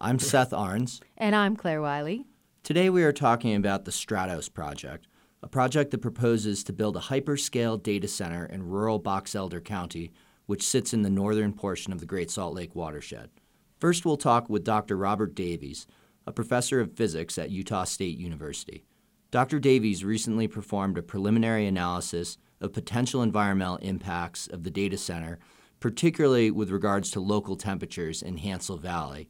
I'm Seth Arns. And I'm Claire Wiley. Today we are talking about the Stratos project, a project that proposes to build a hyperscale data center in rural Box Elder County, which sits in the northern portion of the Great Salt Lake watershed. First, we'll talk with Dr. Robert Davies, a professor of physics at Utah State University. Dr. Davies recently performed a preliminary analysis of potential environmental impacts of the data center, particularly with regards to local temperatures in Hansel Valley,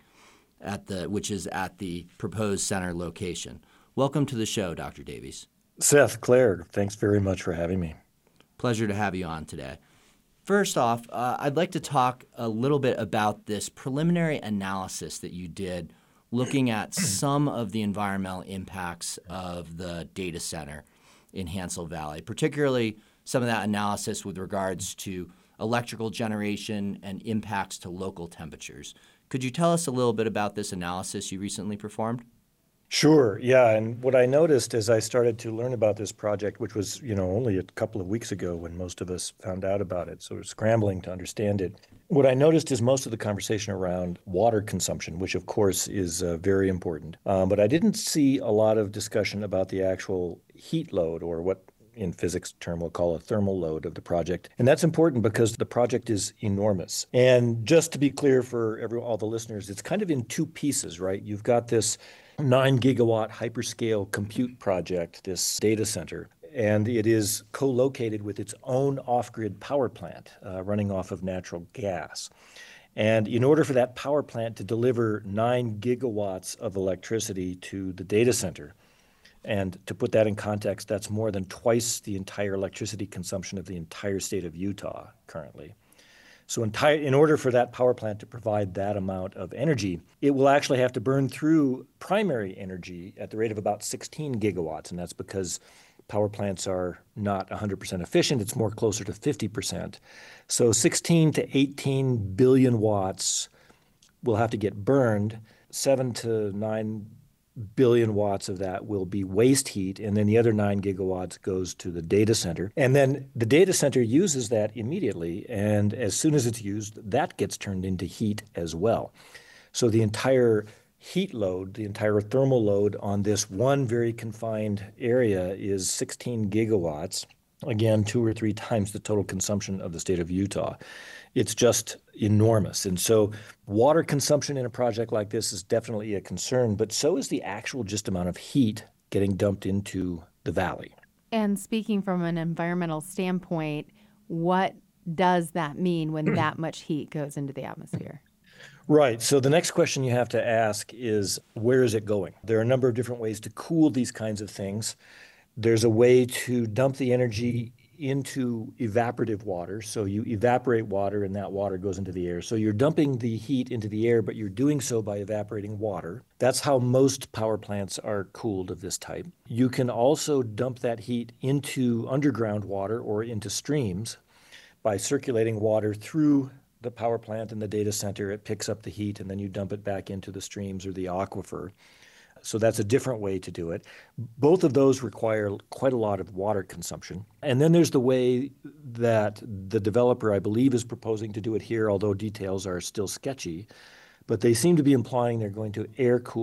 which is at the proposed center location. Welcome to the show, Dr. Davies. Seth, Claire, thanks very much for having me. Pleasure to have you on today. First off, I'd like to talk a little bit about this preliminary analysis that you did looking at some of the environmental impacts of the data center in Hansel Valley, particularly some of that analysis with regards to electrical generation and impacts to local temperatures. Could you tell us a little bit about this analysis you recently performed? Sure, yeah, and what I noticed as I started to learn about this project, which was, only a couple of weeks ago when most of us found out about it, so we're scrambling to understand it. What I noticed is most of the conversation around water consumption, which of course is very important, but I didn't see a lot of discussion about the actual heat load, or what in physics term we'll call a thermal load of the project. And that's important because the project is enormous. And just to be clear for all the listeners, it's kind of in two pieces, right? You've got this 9 gigawatt hyperscale compute project, this data center, and it is co-located with its own off-grid power plant running off of natural gas. And in order for that power plant to deliver 9 gigawatts of electricity to the data center, and to put that in context, that's more than twice the entire electricity consumption of the entire state of Utah currently. So in order for that power plant to provide that amount of energy, it will actually have to burn through primary energy at the rate of about 16 gigawatts, and that's because power plants are not 100% efficient. It's more closer to 50%. So 16 to 18 billion watts will have to get burned. 7 to 9 billion watts of that will be waste heat, and then the other 9 gigawatts goes to the data center. And then the data center uses that immediately, and as soon as it's used, that gets turned into heat as well. So the entire heat load, the entire thermal load on this one very confined area is 16 gigawatts, again, 2 or 3 times the total consumption of the state of Utah. It's just enormous. And so water consumption in a project like this is definitely a concern, but so is the actual just amount of heat getting dumped into the valley. And speaking from an environmental standpoint, what does that mean when that much heat goes into the atmosphere? Right. So the next question you have to ask is, where is it going? There are a number of different ways to cool these kinds of things. There's a way to dump the energy into evaporative water. So you evaporate water and that water goes into the air. So you're dumping the heat into the air, but you're doing so by evaporating water. That's how most power plants are cooled of this type. You can also dump that heat into underground water or into streams by circulating water through the power plant and the data center. It picks up the heat and then you dump it back into the streams or the aquifer. So that's a different way to do it. Both of those require quite a lot of water consumption. And then there's the way that the developer, I believe, is proposing to do it here, although details are still sketchy. But they seem to be implying they're going to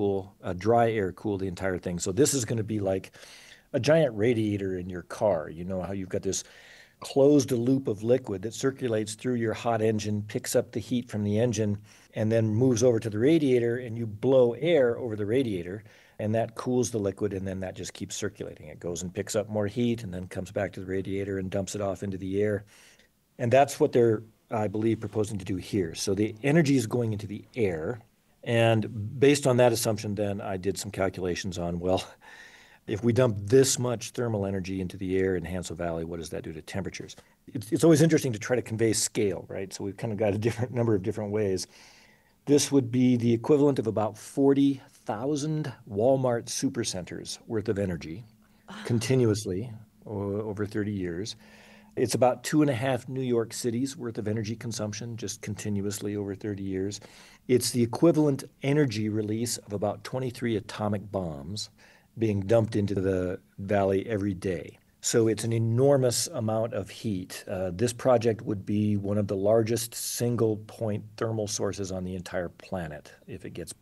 dry air cool the entire thing. So this is going to be like a giant radiator in your car. You know how you've got this closed loop of liquid that circulates through your hot engine, picks up the heat from the engine, and then moves over to the radiator, and you blow air over the radiator, and that cools the liquid, and then that just keeps circulating. It goes and picks up more heat, and then comes back to the radiator and dumps it off into the air. And that's what they're, I believe, proposing to do here. So the energy is going into the air, and based on that assumption, then I did some calculations on, well, if we dump this much thermal energy into the air in Hansel Valley, what does that do to temperatures? It's always interesting to try to convey scale, right? So we've kind of got a number of different ways. This would be the equivalent of about 40,000 Walmart supercenters worth of energy continuously over 30 years. It's about 2.5 New York cities worth of energy consumption just continuously over 30 years. It's the equivalent energy release of about 23 atomic bombs being dumped into the valley every day. So it's an enormous amount of heat. This project would be one of the largest single-point thermal sources on the entire planet if it gets built.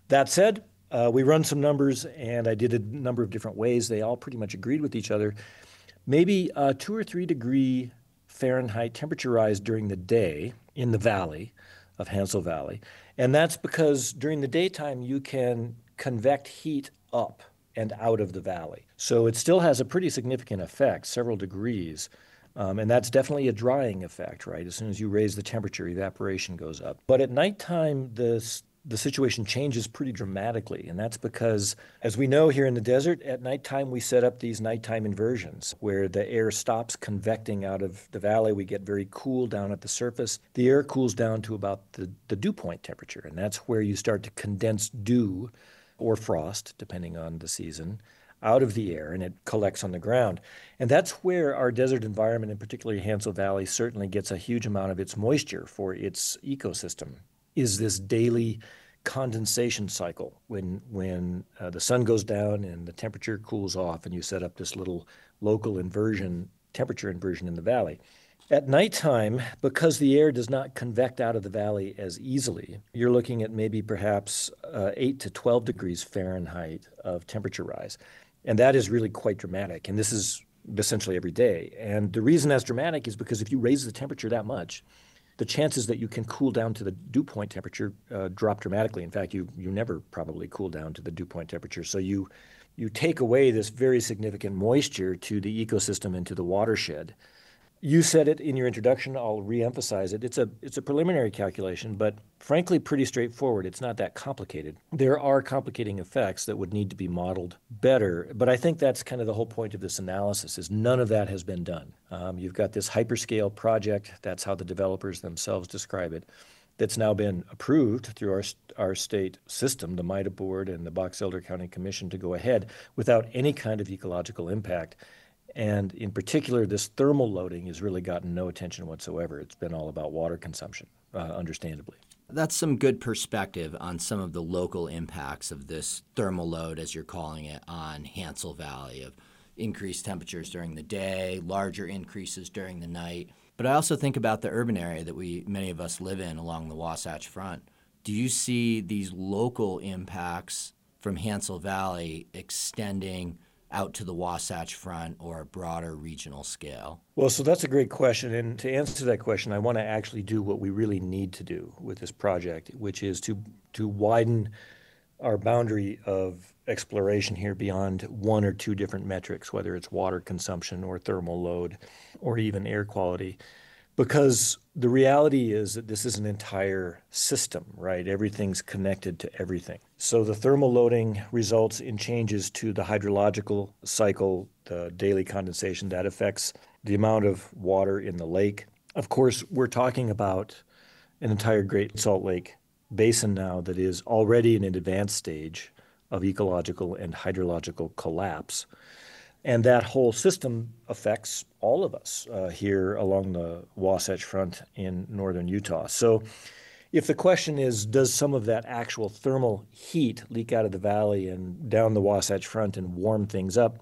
That said, we run some numbers, and I did a number of different ways. They all pretty much agreed with each other. Maybe 2 or 3 degree Fahrenheit temperature rise during the day in the valley of Hansel Valley. And that's because during the daytime, you can convect heat up and out of the valley. So it still has a pretty significant effect, several degrees. And that's definitely a drying effect, right? As soon as you raise the temperature, evaporation goes up. But at nighttime, the situation changes pretty dramatically. And that's because, as we know here in the desert, at nighttime we set up these nighttime inversions where the air stops convecting out of the valley. We get very cool down at the surface. The air cools down to about the dew point temperature. And that's where you start to condense dew or frost, depending on the season, out of the air, and it collects on the ground. And that's where our desert environment, and particularly Hansel Valley, certainly gets a huge amount of its moisture for its ecosystem, is this daily condensation cycle when the sun goes down and the temperature cools off, and you set up this little local inversion, temperature inversion in the valley. At nighttime, because the air does not convect out of the valley as easily, you're looking at maybe perhaps 8 to 12 degrees Fahrenheit of temperature rise. And that is really quite dramatic. And this is essentially every day. And the reason that's dramatic is because if you raise the temperature that much, the chances that you can cool down to the dew point temperature drop dramatically. In fact, you never probably cool down to the dew point temperature. So you take away this very significant moisture to the ecosystem and to the watershed. You said it in your introduction. I'll reemphasize it. It's a preliminary calculation, but frankly, pretty straightforward. It's not that complicated. There are complicating effects that would need to be modeled better, but I think that's kind of the whole point of this analysis is none of that has been done. You've got this hyperscale project. That's how the developers themselves describe it. That's now been approved through our state system, the MIDA board and the Box Elder County Commission, to go ahead without any kind of ecological impact. And in particular, this thermal loading has really gotten no attention whatsoever. It's been all about water consumption, understandably. That's some good perspective on some of the local impacts of this thermal load, as you're calling it, on Hansel Valley, of increased temperatures during the day, larger increases during the night. But I also think about the urban area that many of us live in along the Wasatch Front. Do you see these local impacts from Hansel Valley extending out to the Wasatch Front or a broader regional scale? Well, so that's a great question. And to answer that question, I want to actually do what we really need to do with this project, which is to widen our boundary of exploration here beyond 1 or 2 different metrics, whether it's water consumption or thermal load or even air quality. Because the reality is that this is an entire system, right? Everything's connected to everything. So the thermal loading results in changes to the hydrological cycle, the daily condensation that affects the amount of water in the lake. Of course, we're talking about an entire Great Salt Lake basin now that is already in an advanced stage of ecological and hydrological collapse. And that whole system affects all of us here along the Wasatch Front in northern Utah. So if the question is, does some of that actual thermal heat leak out of the valley and down the Wasatch Front and warm things up?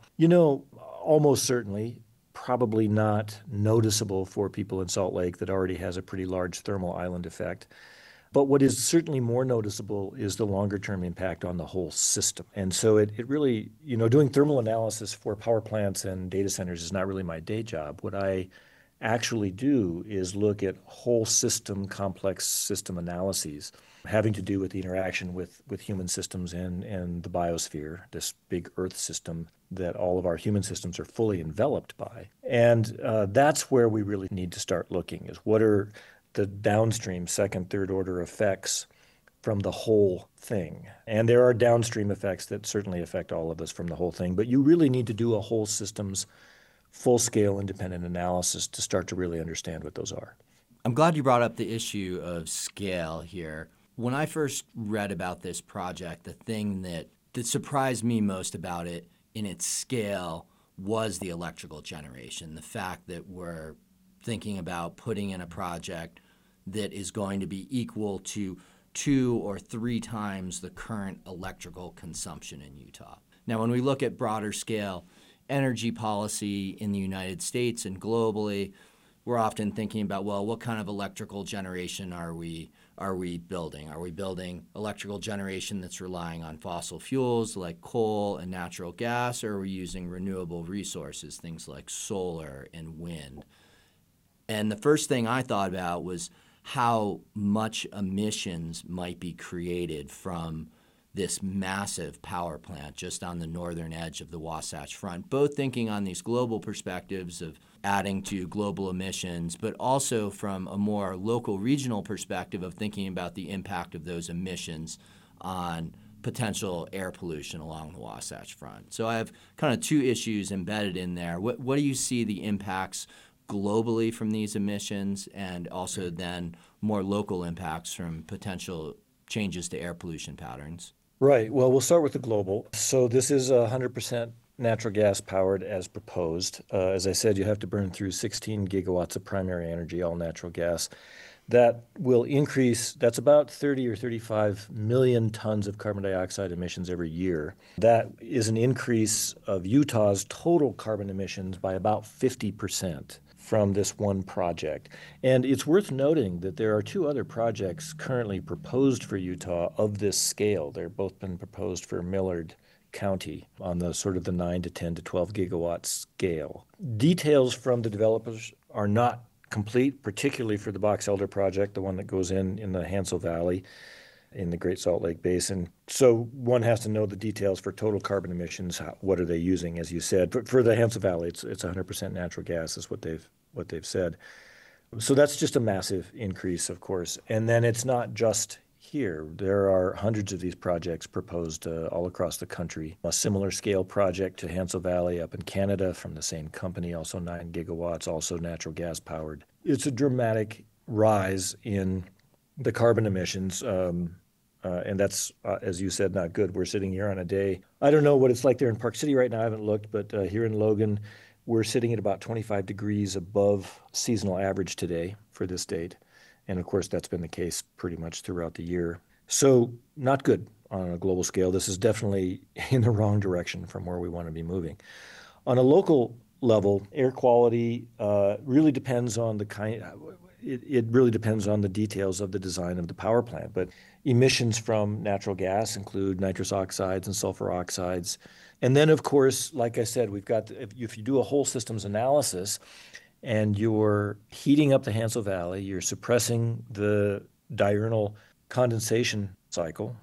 Almost certainly, probably not noticeable for people in Salt Lake that already has a pretty large thermal island effect. But what is certainly more noticeable is the longer-term impact on the whole system. And so it really, doing thermal analysis for power plants and data centers is not really my day job. What I actually do is look at whole system, complex system analyses having to do with the interaction with human systems and the biosphere, this big Earth system that all of our human systems are fully enveloped by. And that's where we really need to start looking, is what are the downstream second, third order effects from the whole thing. And there are downstream effects that certainly affect all of us from the whole thing, but you really need to do a whole systems full-scale independent analysis to start to really understand what those are. I'm glad you brought up the issue of scale here. When I first read about this project, the thing that surprised me most about it in its scale was the electrical generation, the fact that we're thinking about putting in a project that is going to be equal to 2 or 3 times the current electrical consumption in Utah. Now, when we look at broader scale energy policy in the United States and globally, we're often thinking about, well, what kind of electrical generation are we building? Are we building electrical generation that's relying on fossil fuels like coal and natural gas, or are we using renewable resources, things like solar and wind? And the first thing I thought about was how much emissions might be created from this massive power plant just on the northern edge of the Wasatch Front, both thinking on these global perspectives of adding to global emissions, but also from a more local regional perspective of thinking about the impact of those emissions on potential air pollution along the Wasatch Front. So I have kind of two issues embedded in there. What do you see the impacts globally from these emissions, and also then more local impacts from potential changes to air pollution patterns? Right. Well, we'll start with the global. So this is 100% natural gas powered as proposed. As I said, you have to burn through 16 gigawatts of primary energy, all natural gas. That will increase, that's about 30 or 35 million tons of carbon dioxide emissions every year. That is an increase of Utah's total carbon emissions by about 50% from this one project. And it's worth noting that there are two other projects currently proposed for Utah of this scale. They've both been proposed for Millard County on the sort of the 9 to 10 to 12 gigawatt scale. Details from the developers are not complete, particularly for the Box Elder project, the one that goes in the Hansel Valley in the Great Salt Lake Basin. So one has to know the details for total carbon emissions. What are they using, as you said? For the Hansel Valley, it's 100% natural gas is what they've said. So that's just a massive increase, of course. And then it's not just here. There are hundreds of these projects proposed all across the country. A similar scale project to Hansel Valley up in Canada from the same company, also 9 gigawatts, also natural gas powered. It's a dramatic rise in the carbon emissions. And that's, as you said, not good. We're sitting here on a day. I don't know what it's like there in Park City right now. I haven't looked, but here in Logan, we're sitting at about 25 degrees above seasonal average today for this date. And of course, that's been the case pretty much throughout the year. So not good on a global scale. This is definitely in the wrong direction from where we want to be moving. On a local level, air quality really depends on the kind. It really depends on the details of the design of the power plant. But emissions from natural gas include nitrous oxides and sulfur oxides. And then, of course, like I said, we've got, if you do a whole systems analysis and you're heating up the Hansel Valley, you're suppressing the diurnal condensation cycle,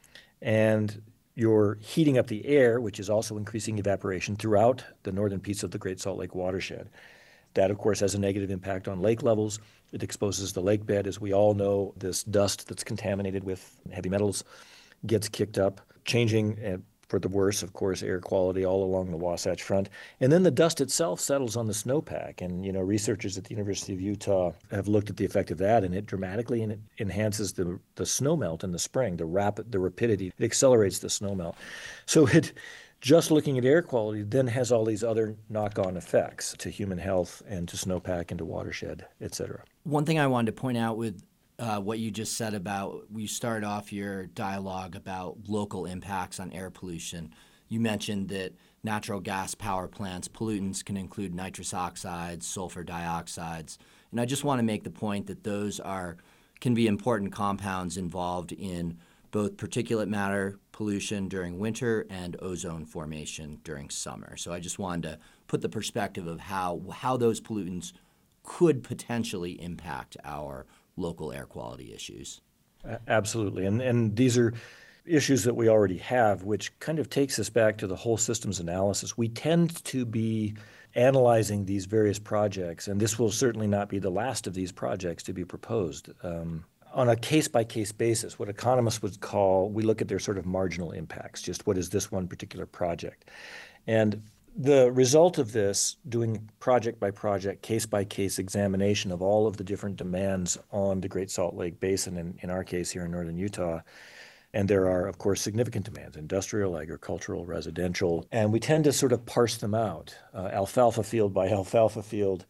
and you're heating up the air, which is also increasing evaporation throughout the northern piece of the Great Salt Lake watershed. That, of course, has a negative impact on lake levels. It exposes the lake bed. As we all know, this dust that's contaminated with heavy metals gets kicked up, changing for the worse, of course, air quality all along the Wasatch Front. And then the dust itself settles on the snowpack. And, researchers at the University of Utah have looked at the effect of that, and it dramatically enhances the snowmelt in the spring, the rapidity. It accelerates the snowmelt. So just looking at air quality then has all these other knock-on effects to human health and to snowpack and to watershed, et cetera. One thing I wanted to point out with what you just said about, you start off your dialogue about local impacts on air pollution. You mentioned that natural gas power plants, pollutants can include nitrous oxides, sulfur dioxides. And I just want to make the point that those can be important compounds involved in both particulate matter pollution during winter and ozone formation during summer. So I just wanted to put the perspective of how those pollutants could potentially impact our local air quality issues. Absolutely. And these are issues that we already have, which kind of takes us back to the whole systems analysis. We tend to be analyzing these various projects, and this will certainly not be the last of these projects to be proposed. On a case-by-case basis, what economists would call, we look at their sort of marginal impacts, just what is this one particular project. And the result of this, doing project-by-project, case-by-case examination of all of the different demands on the Great Salt Lake Basin, in our case here in northern Utah, and there are, of course, significant demands, industrial, agricultural, residential, and we tend to sort of parse them out, alfalfa field by alfalfa field,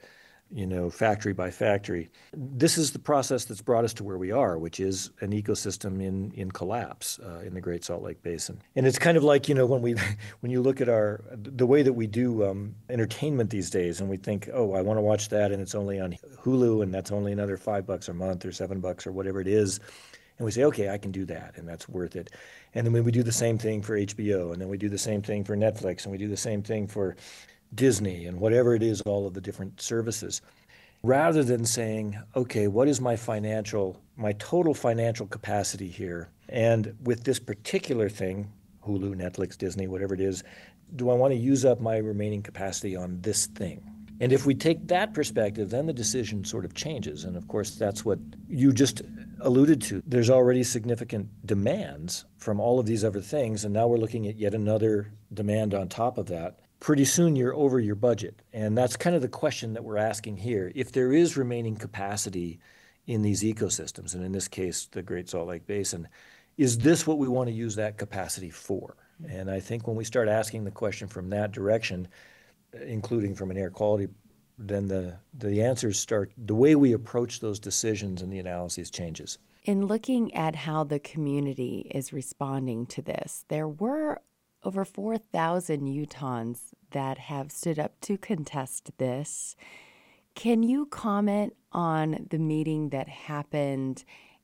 factory by factory. This is the process that's brought us to where we are, which is an ecosystem in collapse in the Great Salt Lake Basin. And it's kind of like, when you look at the way that we do entertainment these days, and we think, oh, I want to watch that, and it's only on Hulu, and that's only another $5 a month or $7 or whatever it is. And we say, okay, I can do that, and that's worth it. And then we do the same thing for HBO, and then we do the same thing for Netflix, and we do the same thing for Disney, and whatever it is, all of the different services. Rather than saying, okay, what is my total financial capacity here? And with this particular thing, Hulu, Netflix, Disney, whatever it is, do I want to use up my remaining capacity on this thing? And if we take that perspective, then the decision sort of changes. And of course, that's what you just alluded to. There's already significant demands from all of these other things, and now we're looking at yet another demand on top of that. Pretty soon you're over your budget. And that's kind of the question that we're asking here. If there is remaining capacity in these ecosystems, and in this case, the Great Salt Lake Basin, is this what we want to use that capacity for? And I think when we start asking the question from that direction, including from an air quality, then the answers start, the way we approach those decisions and the analyses changes. In looking at how the community is responding to this, there were over 4,000 Utahns that have stood up to contest this. Can you comment on the meeting that happened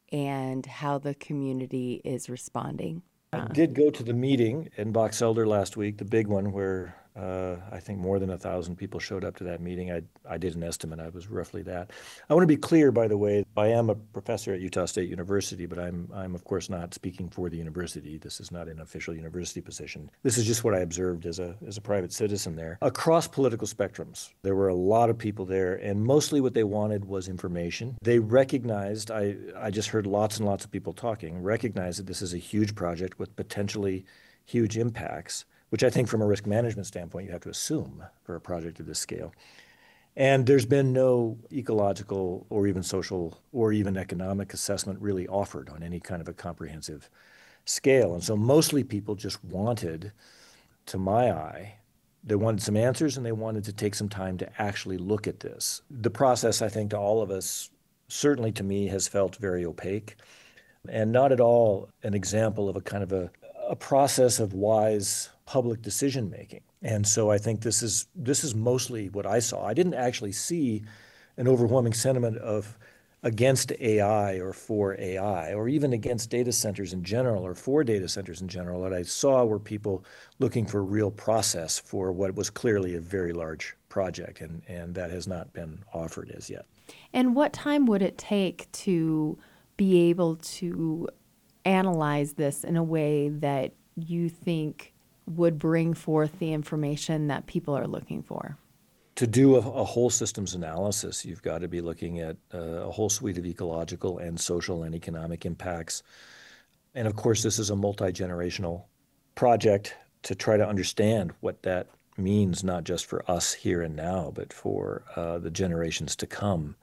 and how the community is responding? I did go to the meeting in Box Elder last week, the big one where I think more than 1,000 people showed up to that meeting. I did an estimate. I was roughly that. I want to be clear, by the way, I am a professor at Utah State University, but I'm of course not speaking for the university. This is not an official university position. This is just what I observed as a private citizen there. Across political spectrums, there were a lot of people there, and mostly what they wanted was information. They recognized, I just heard lots and lots of people talking, recognized that this is a huge project with potentially huge impacts, which I think from a risk management standpoint, you have to assume for a project of this scale. And there's been no ecological or even social or even economic assessment really offered on any kind of a comprehensive scale. And so mostly people just wanted, to my eye, they wanted some answers and they wanted to take some time to actually look at this. The process, I think, to all of us, certainly to me, has felt very opaque and not at all an example of a kind of a process of wise public decision making. And so I think this is mostly what I saw. I didn't actually see an overwhelming sentiment of against AI or for AI, or even against data centers in general or for data centers in general. What I saw were people looking for real process for what was clearly a very large project, and that has not been offered as yet. And what time would it take to be able to analyze this in a way that you think would bring forth the information that people are looking for? To do a whole systems analysis, you've got to be looking at a whole suite of ecological and social and economic impacts. And of course, this is a multi-generational project to try to understand what that means, not just for us here and now, but for the generations to come.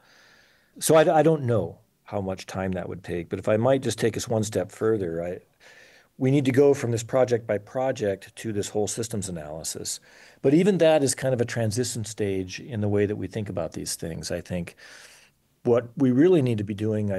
So I don't know how much time that would take, but if I might just take us one step further, we need to go from this project by project to this whole systems analysis. But even that is kind of a transition stage in the way that we think about these things. I think what we really need to be doing,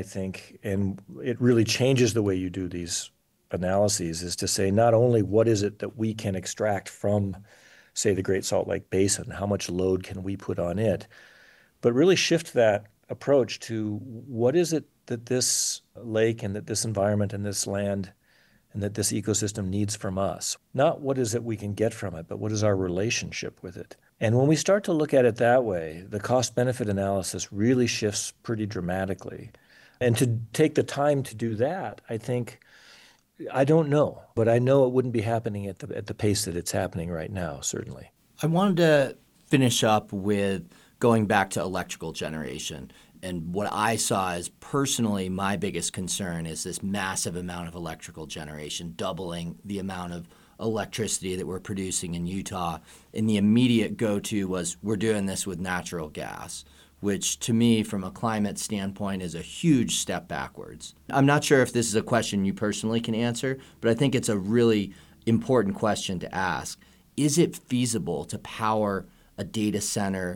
and it really changes the way you do these analyses, is to say not only what is it that we can extract from, say, the Great Salt Lake Basin, how much load can we put on it, but really shift that approach to what is it that this lake and that this environment and this land and that this ecosystem needs from us. Not what is it we can get from it, but what is our relationship with it. And when we start to look at it that way, the cost-benefit analysis really shifts pretty dramatically. And to take the time to do that, I don't know, but I know it wouldn't be happening at the pace that it's happening right now, certainly. I wanted to finish up with going back to electrical generation. And what I saw as personally my biggest concern is this massive amount of electrical generation, doubling the amount of electricity that we're producing in Utah. And the immediate go-to was we're doing this with natural gas, which to me, from a climate standpoint, is a huge step backwards. I'm not sure if this is a question you personally can answer, but I think it's a really important question to ask. Is it feasible to power a data center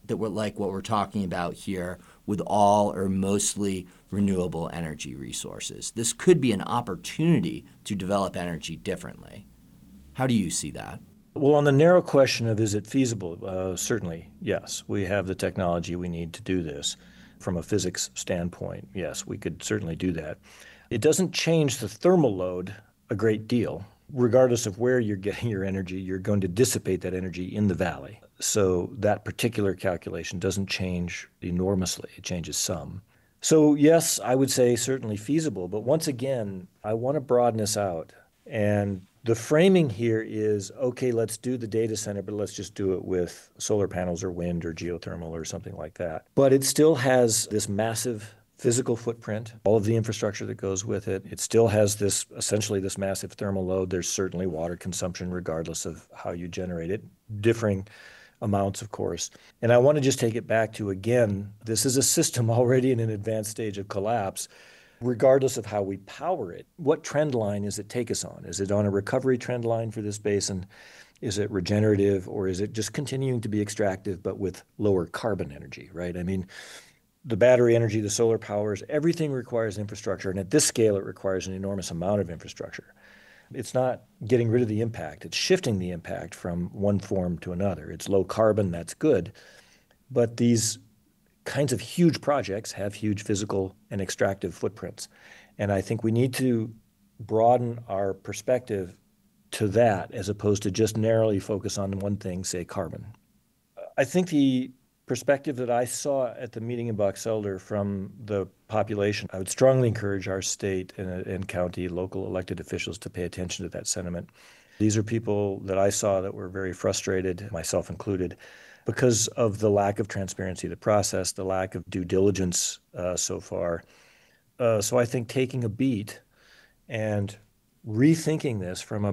that we're like what we're talking about here with all or mostly renewable energy resources. This could be an opportunity to develop energy differently. How do you see that? Well, on the narrow question of is it feasible, certainly, yes. We have the technology we need to do this. From a physics standpoint, yes, we could certainly do that. It doesn't change the thermal load a great deal. Regardless of where you're getting your energy, you're going to dissipate that energy in the valley. So that particular calculation doesn't change enormously. It changes some. So yes, I would say certainly feasible. But once again, I want to broaden this out. And the framing here is, okay, let's do the data center, but let's just do it with solar panels or wind or geothermal or something like that. But it still has this massive physical footprint, all of the infrastructure that goes with it. It still has this, essentially this massive thermal load. There's certainly water consumption regardless of how you generate it, differing amounts, of course. And I want to just take it back to, again, this is a system already in an advanced stage of collapse, regardless of how we power it. What trend line does it take us on? Is it on a recovery trend line for this basin? Is it regenerative, or is it just continuing to be extractive but with lower carbon energy, right? I mean, the battery energy, the solar powers, everything requires infrastructure. And at this scale, it requires an enormous amount of infrastructure. It's not getting rid of the impact. It's shifting the impact from one form to another. It's low carbon, that's good. But these kinds of huge projects have huge physical and extractive footprints. And I think we need to broaden our perspective to that as opposed to just narrowly focus on one thing, say carbon. I think the perspective that I saw at the meeting in Box Elder from the population, I would strongly encourage our state and county local elected officials to pay attention to that sentiment. These are people that I saw that were very frustrated, myself included, because of the lack of transparency of the process, the lack of due diligence so far. So I think taking a beat and rethinking this from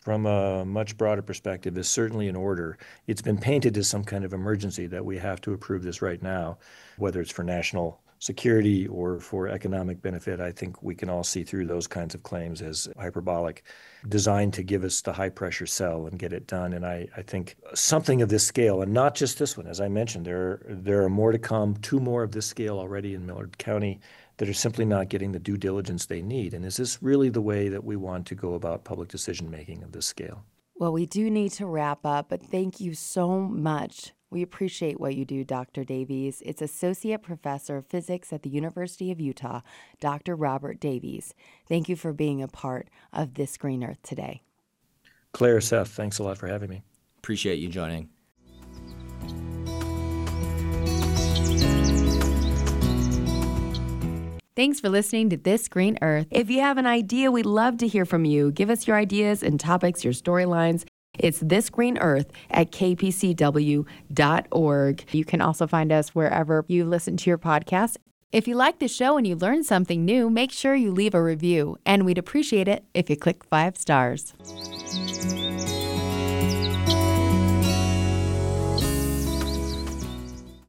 a much broader perspective is certainly in order. It's been painted as some kind of emergency that we have to approve this right now, whether it's for national security or for economic benefit. I think we can all see through those kinds of claims as hyperbolic, designed to give us the high pressure sell and get it done. And I think something of this scale, and not just this one, as I mentioned, there are more to come, 2 more of this scale already in Millard County that are simply not getting the due diligence they need. And is this really the way that we want to go about public decision making of this scale? Well, we do need to wrap up, but thank you so much. We appreciate what you do, Dr. Davies. It's Associate Professor of Physics at the University of Utah, Dr. Robert Davies. Thank you for being a part of This Green Earth today. Claire, Seth, thanks a lot for having me. Appreciate you joining. Thanks for listening to This Green Earth. If you have an idea, we'd love to hear from you. Give us your ideas and topics, your storylines. It's This Green Earth at kpcw.org. You can also find us wherever you listen to your podcast. If you like the show and you learned something new, make sure you leave a review. And we'd appreciate it if you click 5 stars.